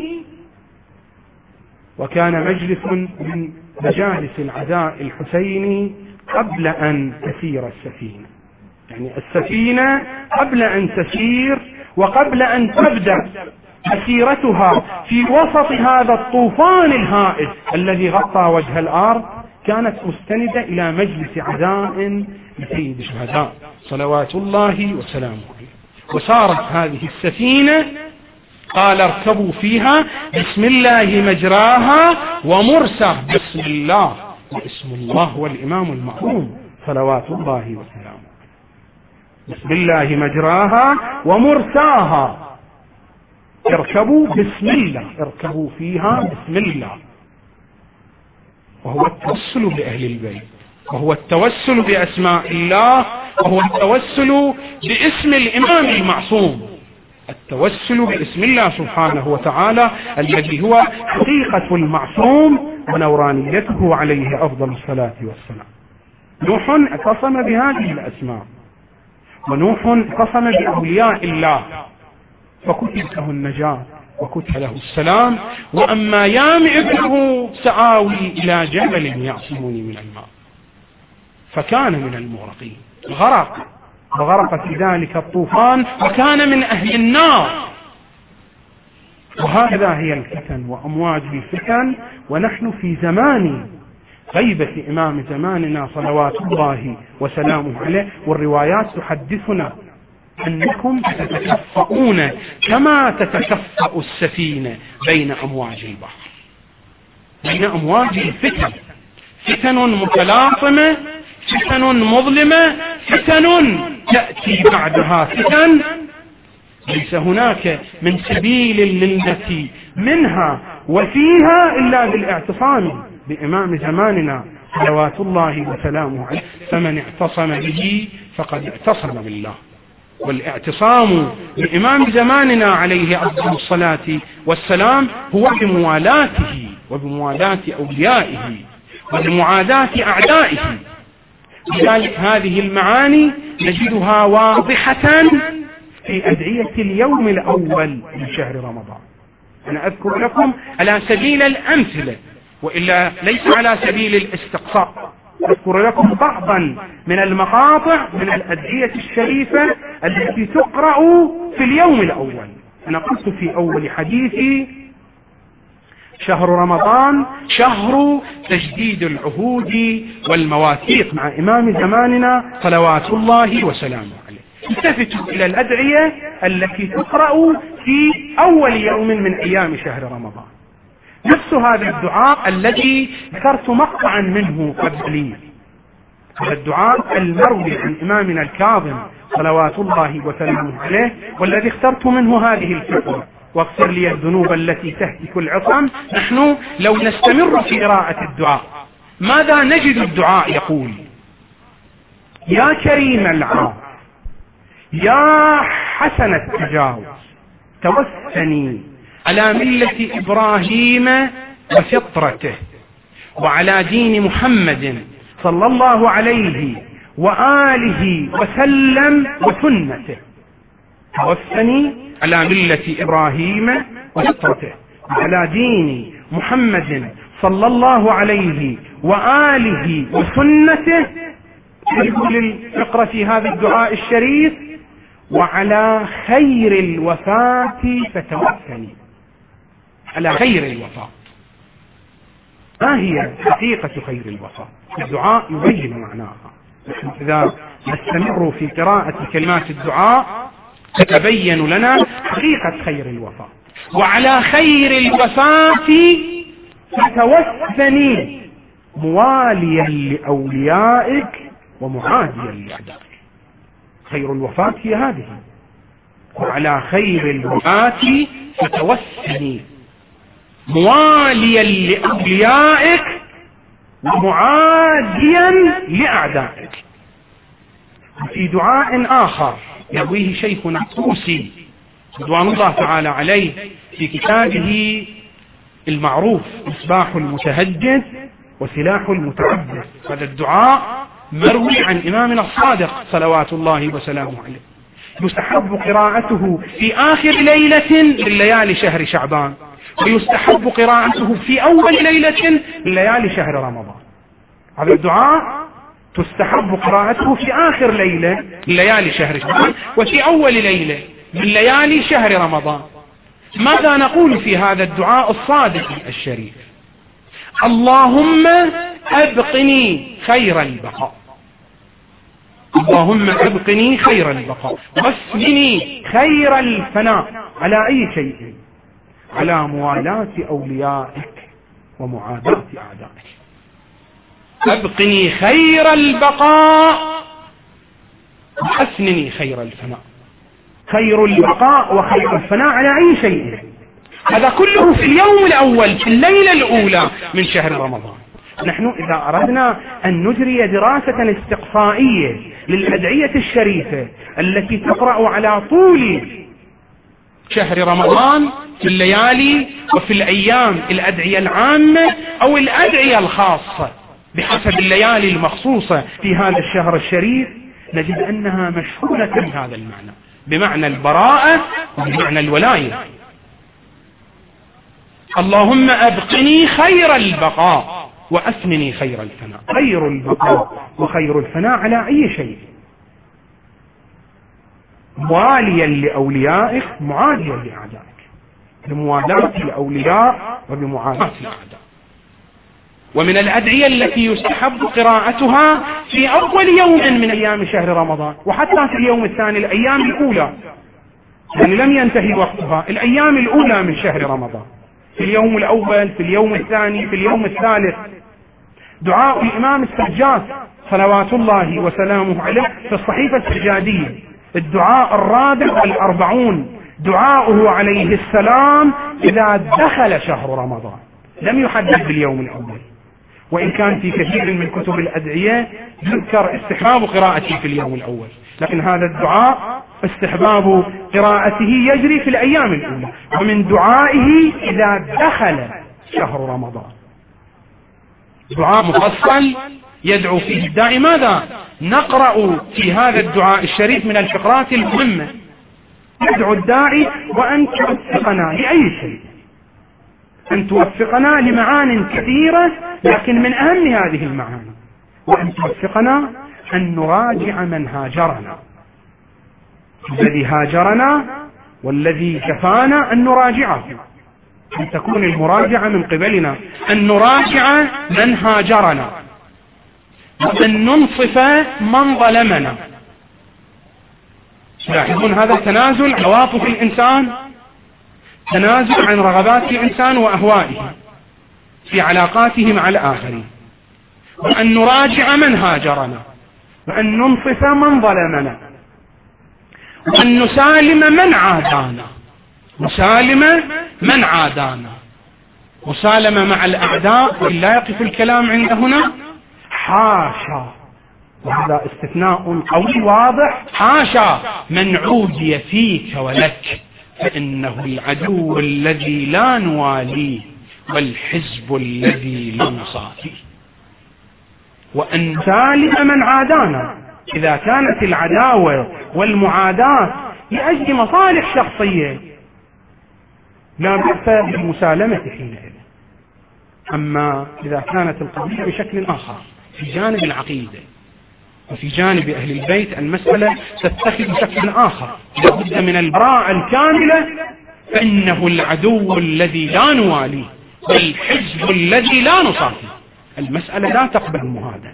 Speaker 1: وكان مجلس من مجالس العزاء الحسيني قبل أن تسير السفينة، يعني السفينة قبل أن تسير وقبل أن تبدأ مسيرتها في وسط هذا الطوفان الهائل الذي غطى وجه الأرض كانت مستندة إلى مجلس عزاء لسيد الشهداء صلوات الله وسلامه عليه. وصارت هذه السفينة قال اركبوا فيها بسم الله مجراها ومرساها، بسم الله، واسم الله هو الإمام المأموم صلوات الله وسلامه. بسم الله مجراها ومرساها، اركبوا بسم الله، اركبوا فيها بسم الله. وهو التوسل بأهل البيت، وهو التوسل بأسماء الله، وهو التوسل باسم الإمام المعصوم، التوسل باسم الله سبحانه وتعالى الذي هو حقيقة المعصوم ونورانيته عليه أفضل الصلاة والسلام. نوح اعتصم بهذه الأسماء، ونوح اعتصم بأولياء الله فكتب له النجاة وكتب له السلام. وأما يام ابنه سآوي إلى جبل يعصمني من الماء، فكان من المغرقين، غرق وغرق في ذلك الطوفان وكان من أهل النار. وهذا هي الفتن وأمواج الفتن، ونحن في زمان غيبة إمام زماننا صلوات الله وسلامه عليه. والروايات تحدثنا أنكم تتكفؤون كما تتكفأ السفينة بين أمواج البحر، بين أمواج الفتن، فتن متلاطمة، فتن مظلمة، فتن تأتي بعدها فتن، ليس هناك من سبيل للنتي منها وفيها إلا بالاعتصام بإمام زماننا صلوات الله وسلامه عليه. فمن اعتصم به فقد اعتصم بالله. والاعتصام بإمام زماننا عليه أفضل الصلاة والسلام هو بموالاته وبموالاة أوليائه وبمعاداة أعدائه. لذلك هذه المعاني نجدها واضحة في أدعية اليوم الأول من شهر رمضان. أنا أذكر لكم على سبيل الأمثلة وإلا ليس على سبيل الاستقصاء، أذكر لكم بعضا من المقاطع من الأدعية الشريفة التي تقرأ في اليوم الأول. أنا قلت في أول حديثي شهر رمضان شهر تجديد العهود والمواثيق مع إمام زماننا صلوات الله وسلامه عليه. التفتوا إلى الأدعية التي تقرأ في أول يوم من أيام شهر رمضان. نفس هذا الدعاء الذي ذكرت مقطعا منه قبل، هذا الدعاء المروي عن إمامنا الكاظم صلوات الله وسلامه عليه، والذي اخترت منه هذه الفكرة: واغفر لي الذنوب التي تهتك العصم. نحن لو نستمر في قراءة الدعاء ماذا نجد؟ الدعاء يقول: يا كريم العافية، يا حسن التجاوز، توفني على ملة إبراهيم وفطرته وعلى دين محمد صلى الله عليه وآله وسلم وسنته. توفني على ملة إبراهيم وفطرته وعلى دين محمد صلى الله عليه وآله وسنته. يقول الفقرة في هذا الدعاء الشريف: وعلى خير الوفاة فتوفني. على خير الوفاة. ما هي حقيقة خير الوفاة؟ الدعاء يبين معناها. نحن إذا نستمر في قراءة كلمات الدعاء تتبين لنا حقيقة خير الوفاة. وعلى خير الوفاة فتوفني مواليا لأوليائك ومعاديا لأعدائك. خير الوفاة هي هذه. وعلى خير الوفاة فتوفني مواليا لأوليائك ومعاديا لأعدائك. وفي دعاء آخر يرويه شيخنا الطوسي رضوان الله تعالى عليه في كتابه المعروف مصباح المتهجد وسلاح المتعبد. هذا الدعاء مروي عن إمامنا الصادق صلوات الله وسلامه عليه. يستحب قراءته في آخر ليلة من ليالي شهر شعبان، ويستحب قراءته في أول ليلة من ليالي شهر رمضان. هذا الدعاء تستحب قراءته في آخر ليلة من ليالي شهر شعبان وفي أول ليلة من ليالي شهر رمضان. ماذا نقول في هذا الدعاء الصادق الشريف؟ اللهم أبقني خير البقاء، اللهم أبقني خير البقاء، واسمني خير الفناء. على أي شيء؟ على موالاة أوليائك ومعاداة أعدائك. أبقني خير البقاء وحسنني خير الفناء. خير البقاء وخير الفناء على أي شيء؟ هذا كله في اليوم الأول، في الليلة الأولى من شهر رمضان. نحن إذا أردنا أن نجري دراسة استقصائية للأدعية الشريفة التي تقرأ على طول شهر رمضان في الليالي وفي الأيام، الأدعية العامة أو الأدعية الخاصة بحسب الليالي المخصوصة في هذا الشهر الشريف، نجد أنها مشهورة بهذا المعنى، بمعنى البراءة وبمعنى الولاية. اللهم أبقني خير البقاء وأثنني خير الفناء. خير البقاء وخير الفناء على أي شيء؟ مواليا لأوليائك معاديا لأعدائك، بموالاة الأولياء وبمعاداة الأعداء. ومن الأدعية التي يستحب قراءتها في أول يوم من أيام شهر رمضان، وحتى في اليوم الثاني، الأيام الأولى، يعني لم ينتهي وقتها، الأيام الأولى من شهر رمضان، في اليوم الأول، في اليوم الثاني، في اليوم الثالث. دعاء الإمام السجاد صلوات الله وسلامه عليه في الصحيفة السجادية، الدعاء 44، دعاؤه عليه السلام إذا دخل شهر رمضان، لم يحدد باليوم الأول، وإن كان في كثير من كتب الأدعية يذكر استحباب قراءته في اليوم الأول، لكن هذا الدعاء استحباب قراءته يجري في الأيام الأولى. ومن دعائه إذا دخل شهر رمضان دعاء مفصل يدعو فيه الداعي. ماذا نقرأ في هذا الدعاء الشريف من الفقرات المهمة؟ يدعو الداعي وأن توفقنا لأي شيء، أن توفقنا لمعان كثيرة، لكن من أهم هذه المعاني وأن توفقنا أن نراجع من هاجرنا، الذي هاجرنا والذي كفانا أن نراجعه، أن تكون المراجعة من قبلنا، أن نراجع من هاجرنا، وأن ننصف من ظلمنا. تلاحظون هذا تنازل عواطف الإنسان، تنازل عن رغبات الإنسان وأهوائه في علاقاته مع الآخرين، وأن نراجع من هاجرنا، وأن ننصف من ظلمنا، وأن نسالم من عادانا، نسالم من عادانا. مسالمة مع الأعداء، وإلا يقف الكلام عند هنا، حاشا، وهذا استثناء قوي واضح، حاشا من عودي فيك ولك، فإنه العدو الذي لا نواليه والحزب الذي لا نصافيه. وأن نسالم من عادانا إذا كانت العداوة والمعاداة لأجل مصالح شخصية لا بأس بالمسالمة حينئذ. أما إذا كانت القضية بشكل آخر في جانب العقيدة وفي جانب أهل البيت المسألة تتخذ شكلا آخر، لابد من البراءة الكاملة، فإنه العدو الذي لا نواليه والحزب الذي لا نصافيه. المسألة لا تقبل المهادنة،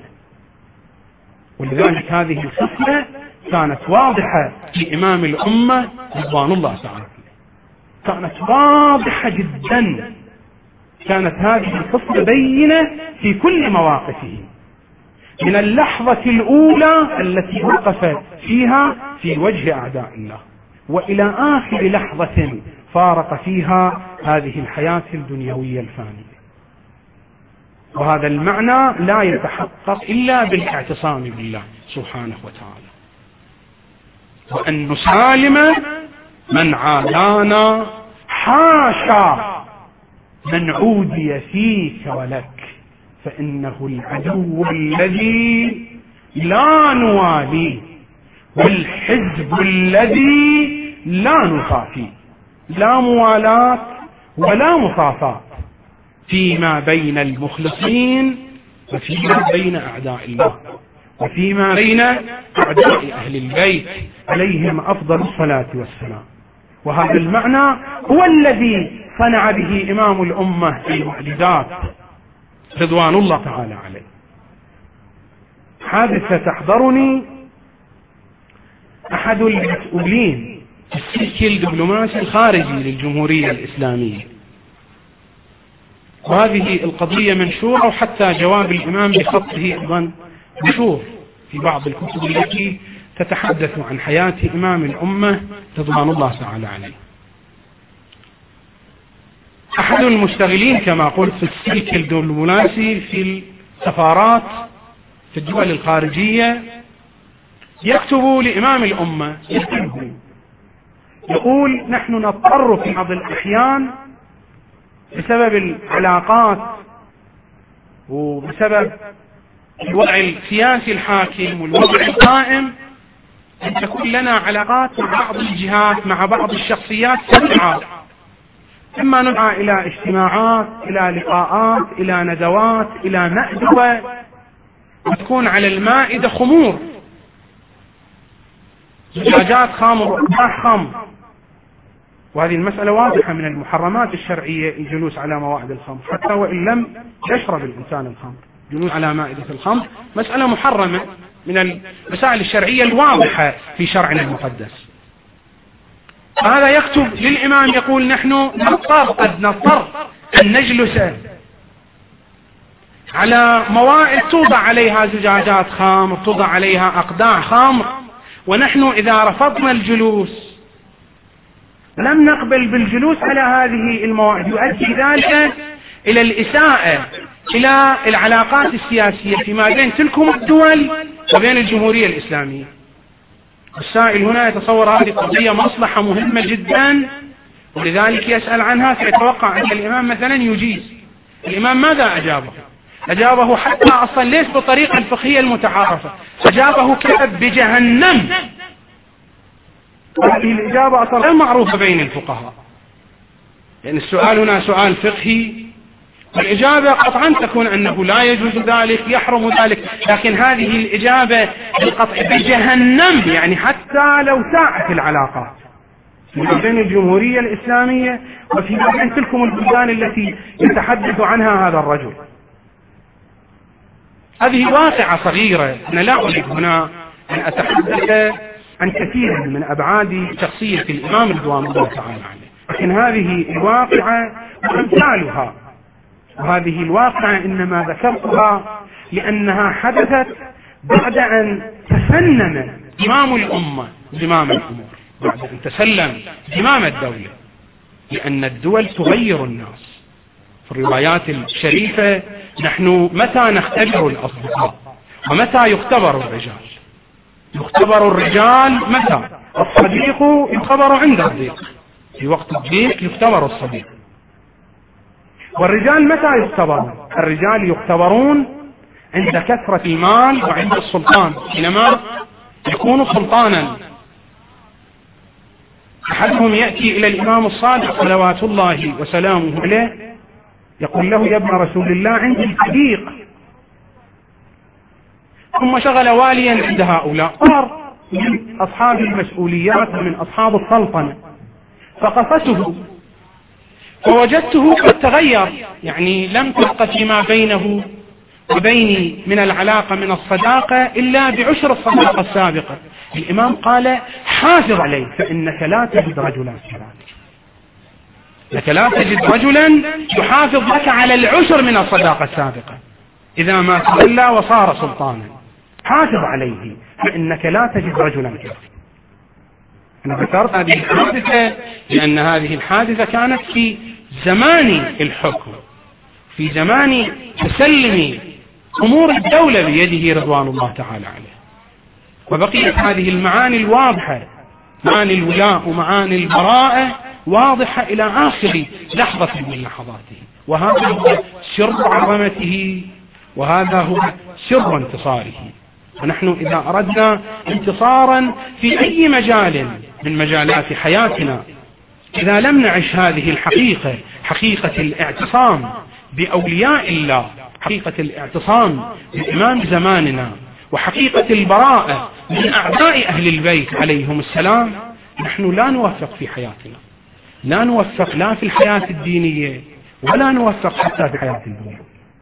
Speaker 1: ولذلك هذه الخصلة كانت واضحة في إمام الأمة رضوان الله تعالى، كانت واضحة جدا، كانت هذه الخصلة بينة في كل مواقفه، من اللحظة الأولى التي وقف فيها في وجه أعداء الله، وإلى آخر لحظة فارق فيها هذه الحياة الدنيوية الفانية. وهذا المعنى لا يتحقق إلا بالاعتصام بالله سبحانه وتعالى، وأن نسالم من عادانا، حاشا من عودي فيك ولك، فإنه العدو الذي لا نواليه والحزب الذي لا نصافيه. لا موالاة ولا مصافاة فيما بين المخلصين وفيما بين أعداء الله وفيما بين أعداء أهل البيت عليهم أفضل الصلاة والسلام. وهذا المعنى هو الذي صنع به إمام الأمة المعجزات رضوان الله تعالى عليه. حادثة تحضرني أحد المسؤولين في السلك الدبلوماسي الخارجي للجمهورية الإسلامية، وهذه القضية منشورة، وحتى جواب الإمام بخطه أيضا منشور في بعض الكتب التي تتحدث عن حياة إمام الأمة رضوان الله تعالى عليه. أحد المشتغلين كما قلت في السلك الدبلوماسي في السفارات في الدول الخارجية يكتب لإمام الأمة يقول: نحن نضطر في بعض الأحيان بسبب العلاقات وبسبب الوضع السياسي الحاكم والوضع القائم أن تكون لنا علاقات مع بعض الجهات، مع بعض الشخصيات سريعة، إما ندعى إلى اجتماعات، إلى لقاءات، إلى ندوات، إلى مأدبة، وتكون على المائدة خمور، زجاجات خمر وأقداح خمر. وهذه المسألة واضحة من المحرمات الشرعية الجلوس على موائد الخمر، حتى وإن لم يشرب الإنسان الخمر، جلوس على مائدة الخمر مسألة محرمة من المسائل الشرعية الواضحة في شرعنا المقدس. هذا يكتب للإمام يقول: نحن قد نضطر أن نجلس على موائد توضع عليها زجاجات خمر، توضع عليها أقداح خمر، ونحن إذا رفضنا الجلوس لم نقبل بالجلوس على هذه الموائد يؤدي ذلك إلى الإساءة إلى العلاقات السياسية فيما بين تلكم الدول وبين الجمهورية الإسلامية. السائل هنا يتصور هذه قضية مصلحة مهمة جدا، ولذلك يسأل عنها، فيتوقع أن الإمام مثلا يجيز. الإمام ماذا أجابه؟ أجابه حتى أصلا ليس بالطريقة الفقهية المتعارفة، أجابه كتب بجهنم. هذه الإجابة أصلا غير معروفة بين الفقهاء، يعني السؤال هنا سؤال فقهي، والإجابة قطعا تكون أنه لا يجوز ذلك، يحرم ذلك، لكن هذه الإجابة القطع بجهنم، يعني حتى لو ساءت العلاقات ما بين الجمهورية الإسلامية وفي بين تلكم البلدان التي يتحدث عنها هذا الرجل. هذه واقعة صغيرة، أنا لا أريد هنا أن أتحدث عن كثير من أبعاد شخصية الإمام رضوان الله تعالى عليه، لكن هذه الواقعة وأمثالها، وهذه الواقعة إنما ذكرتها لأنها حدثت بعد أن تسلم إمام الأمة زمام الأمور، بعد أن تسلم زمام الدولة، لأن الدول تغير الناس. في الروايات الشريفة: نحن متى نختبر الأصدقاء ومتى يختبر الرجال؟ يختبر الرجال متى؟ الصديق يختبر عند الضيق، في وقت الضيق يختبر الصديق. والرجال متى يختبرون؟ الرجال يختبرون عند كثرة المال وعند السلطان، حينما يكون سلطانا. أحدهم يأتي إلى الإمام الصادق صلوات الله وسلامه عليه يقول له: يا ابن رسول الله، عندي صديق ثم شغل واليا عند هؤلاء، صار من أصحاب المسؤوليات ومن أصحاب السلطنة، فقصته فوجدته قد تغير، يعني لم تبق فيما بينه وبيني من العلاقة من الصداقة إلا بعشر الصداقة السابقة. الإمام قال حافظ عليه فإنك لا تجد رجلا كذلك، لك لا تجد رجلا يحافظ لك على العشر من الصداقة السابقة إذا ما تولى وصار سلطانا. حافظ عليه فإنك لا تجد رجلا كذلك. أنا ذكرت هذه الحادثة لأن هذه الحادثة كانت في زمان الحكم، في زمان تسلم أمور الدولة بيده رضوان الله تعالى عليه، وبقيت هذه المعاني الواضحة، معاني الولاء ومعاني البراءة واضحة إلى آخر لحظة من لحظاته. وهذا هو سر عظمته، وهذا هو سر انتصاره. ونحن إذا أردنا انتصارا في أي مجال من مجالات حياتنا، إذا لم نعش هذه الحقيقة، حقيقة الاعتصام بأولياء الله، حقيقة الاعتصام بإمام زماننا، وحقيقة البراءة من أعداء أهل البيت عليهم السلام، نحن لا نوفق في حياتنا، لا نوفق لا في الحياة الدينية ولا نوفق حتى في حياة الدنيا،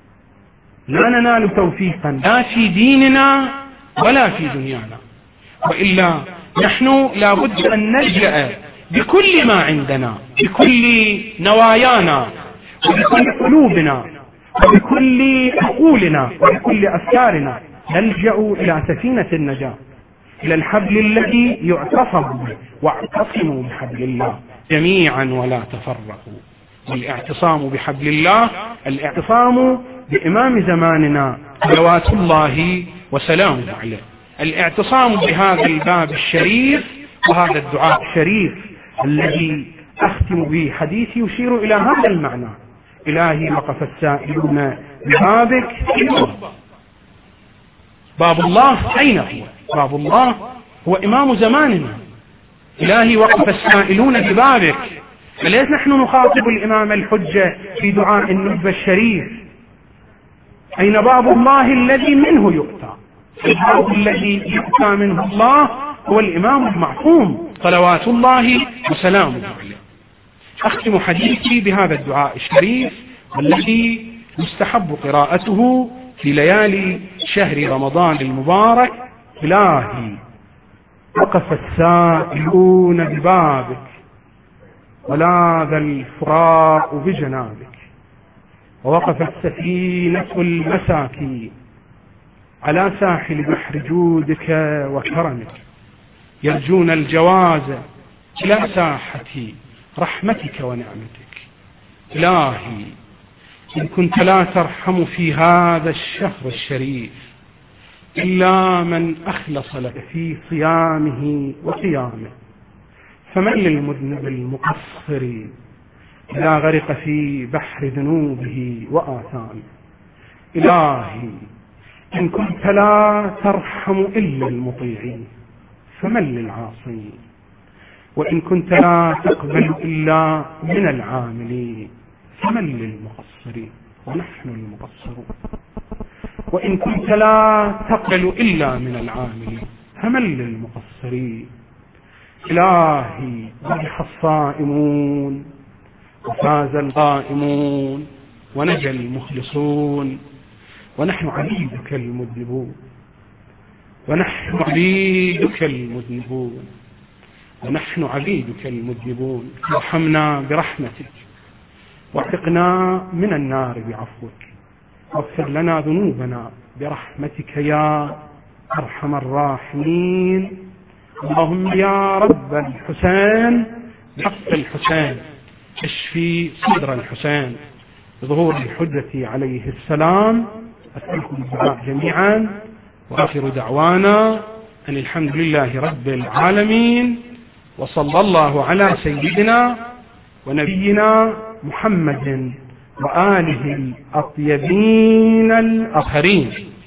Speaker 1: لا ننال توفيقا لا في ديننا ولا في دنيانا. وإلا نحن لابد أن نلجأ بكل ما عندنا، بكل نوايانا وبكل قلوبنا وبكل عقولنا وبكل أفكارنا، نلجأ إلى سفينة النجاة، إلى الحبل الذي يعتصم به، واعتصموا بحبل الله جميعا ولا تفرقوا. والاعتصام بحبل الله الاعتصام بإمام زماننا صلوات الله وسلامه عليه، الاعتصام بهذا الباب الشريف وهذا الدعاء الشريف الذي أختم به حديثي يشير إلى هذا المعنى: إلهي وقف السائلون ببابك. باب الله أين هو؟ باب الله هو إمام زماننا. إلهي وقف السائلون ببابك، فليس نحن نخاطب الإمام الحجة في دعاء النجبة الشريف. أين باب الله الذي منه يؤتى؟ الباب الذي يؤتى منه الله هو الإمام المعصوم صلوات الله وسلامه عليه. أختم حديثي بهذا الدعاء الشريف والذي يستحب قراءته في ليالي شهر رمضان المبارك: إلهي وقف السائلون ببابك ولاذ الفراق بجنابك، ووقفت سفينة المساكين على ساحل بحر جودك وكرمك، يرجون الجواز إلى ساحة رحمتك ونعمتك. إلهي إن كنت لا ترحم في هذا الشهر الشريف إلا من أخلص لك في صيامه وقيامه، فمن للمذنب المقصر إذا غرق في بحر ذنوبه وآثامه. إلهي إن كنت لا ترحم إلا المطيعين فمن للعاصين، وإن كنت لا تقبل إلا من العاملين فمن للمقصرين ونحن المقصرون، وإن كنت لا تقبل إلا من العاملين فمن للمقصرين. إلهي ربح الصائمون وفاز القائمون ونجى المخلصون، ونحن عبيدك المذنبون، ونحن عبيدك المذنبون، ونحن عبيدك المذنبون. ارحمنا برحمتك واعتقنا من النار بعفوك، واغفر لنا ذنوبنا برحمتك يا أرحم الراحمين. اللهم يا رب الحسين بحق الحسين اشفي صدر الحسين بظهور الحجة عليه السلام. أسألكم الدعاء جميعا، وآخر دعوانا أن الحمد لله رب العالمين، وصلى الله على سيدنا ونبينا محمد وآله الأطيبين الأطهرين.